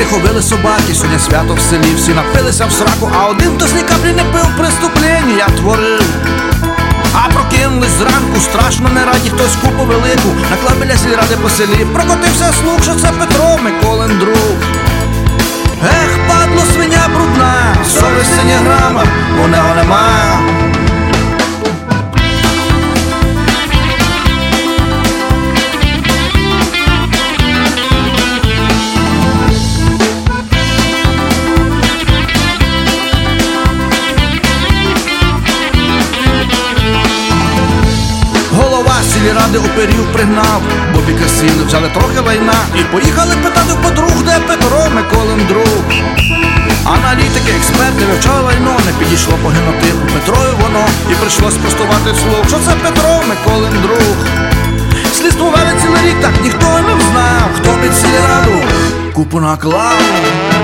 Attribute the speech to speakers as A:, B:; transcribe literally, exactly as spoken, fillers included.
A: Тихо вили собаки, сьогодні свято в селі. Всі напилися в сраку, а один хтось ні каплі не пив. Преступлення творив. А прокинулись зранку, страшно не раді, хтось купу велику наклав біля сільради по селі. Прокотився слух, що це Петро, Миколин друг. Ех, падло, свиня брудна, совісті ні грама у нього нема. Голова сільради оперів пригнав, бо біка сіли, взяли трохи лайна і поїхали питати в подруг, де Петро, Миколин друг. Аналітики, експерти вивчали лайно, не підійшло по генотипу Петрові воно, і прийшлось спростувати вслух, що це Петро, Миколин друг. Слідство вели цілий рік, так ніхто не взнав, хто під сільраду купу наклав.